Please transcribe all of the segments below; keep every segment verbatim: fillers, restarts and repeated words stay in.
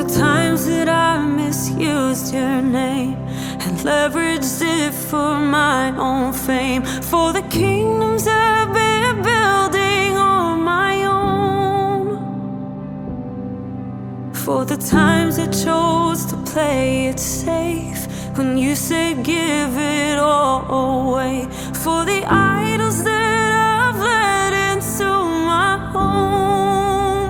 times that I misused your name and leveraged it for my own fame, for the kingdoms I've been building on my own, for the times I chose to play it safe when you said give it all away, for the idols that I've let into my home.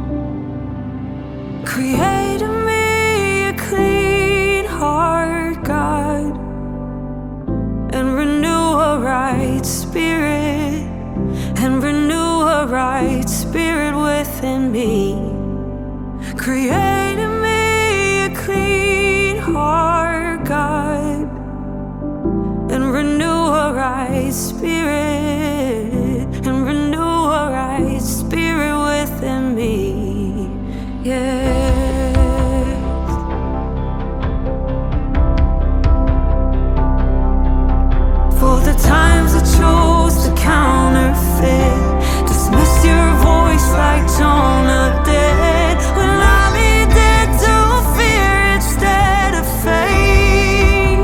Create in me a clean heart, God, and renew a right spirit, and renew a right spirit within me. Create in me a clean heart, God, and renew a right spirit, and renew a right spirit within me. Yeah. For the times I chose to counterfeit, dismiss your voice like Jonah did, when I needed to fear instead of faith.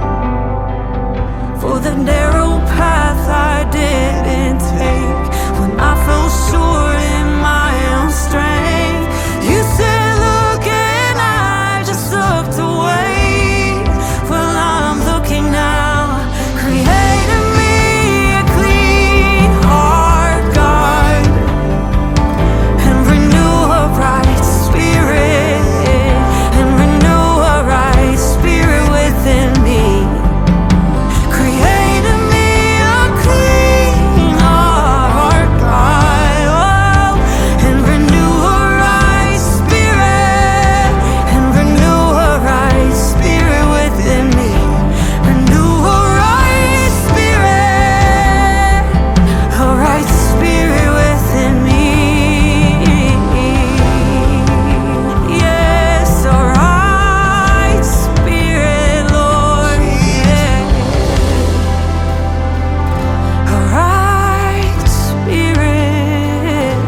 For the narrow path I didn't take, when I fell short in my own strength, you said look and I just looked away. Well, I'm looking now. Create in me a clean heart, God, and renew a right spirit, and renew a right spirit within me. Create in me a clean heart, God, oh, and renew a right spirit, and renew a right spirit within me. Renew a right spirit, a right spirit within me. Yes, a right spirit, Lord, yeah. A right spirit.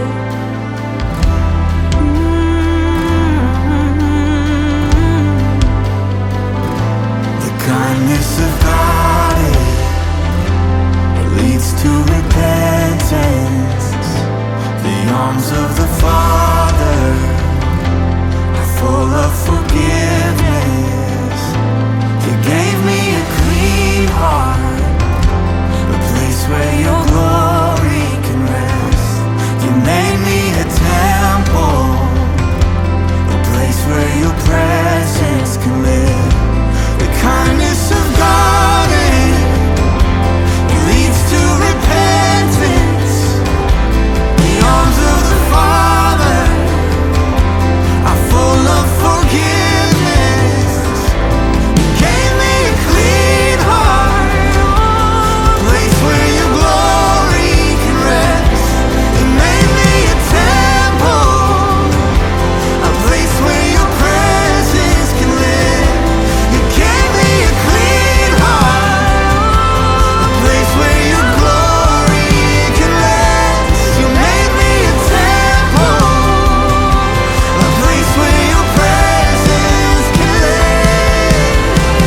Mm. The kindness of God, it leads to repentance. The arms of the Father are full of forgiveness. You gave me a clean heart, a place where your glory can rest. You made me a temple, a place where your presence can live. The kindness of God, it leads to repentance. The arms of the Father are full of forgiveness. You gave me a clean heart, a place where your glory can rest. You made me a temple, a place where your presence can live. You gave me a clean heart, a place where your glory can rest. You made me a temple, a place where your presence can live.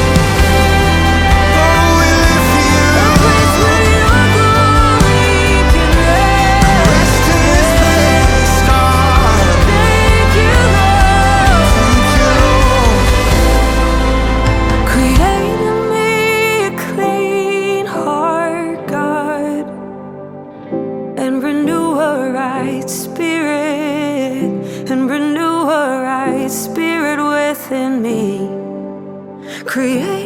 Oh, we lift you up. A place where your glory can rest. Rest in this place, God. Thank you, Lord. Thank you. Create in me a clean heart, God, and renew a right spirit, and renew a right spirit within me. Create